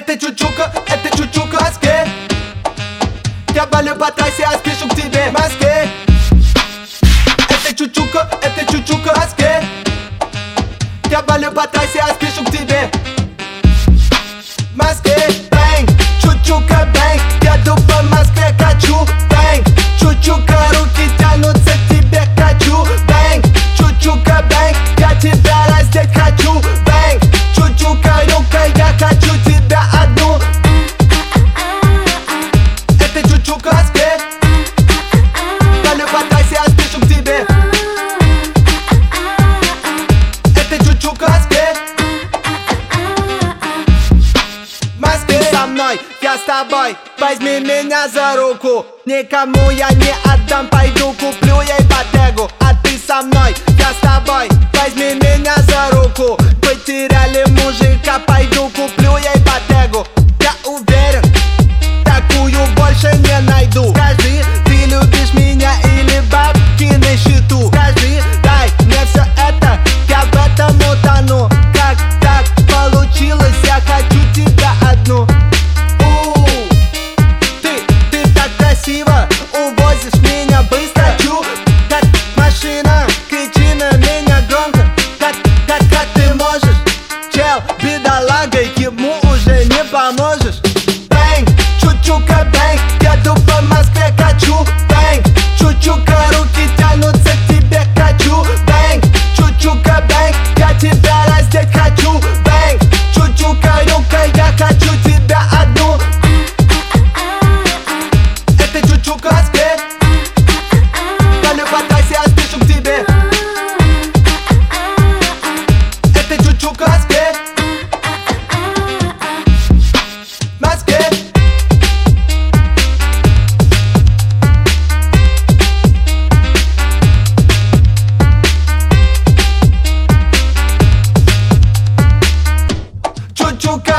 Это чучука Маске. Я валю по трассе, а спешу к тебе Маске. Это чучука Маске. Я валю по трассе, а спешу к тебе Маске. Бэнг, чучука бэнг. Еду по Москве, качу бэнг. Чучука, руки тянутся к тебе, качу бэнг. Чучука бэнг, я тебя раздеть хочу бэнг. Чучука, рука, я хочу тебя одну. Это чучука Маске. Валю по трассе, а спешу к тебе. Это чучука Маске. Маске. Со мной, я с тобой, возьми меня за руку. Никому я не отдам, пойду куплю ей Bottega. А ты со мной, я с тобой, возьми меня за руку. Потеряли мужика, пойду куплю ей Bottega. Я уверен, такую больше не найду. Скажи, ты любишь меня или бабки на счету? Скажи, дай мне все это, я в этом утону. Как так получилось, я хочу тебя одну. Ты так красиво увозишь меня быстро. Чу, как машина, кричи на меня громко. Как ты можешь? Чел, бедолага, ему уже не поможешь. Бэнг, чучука бэнг. Еду по Москве, качу бэнг. Чучука, руки тянутся к тебе, качу бэнг. Чучука бэнг, я тебя раздеть хочу бэнг. Чучука, рука, я хочу тебя одну. Это чучука Маске. Валю по трассе, а спешу к тебе. Это чучука Маске. Маске. Чучука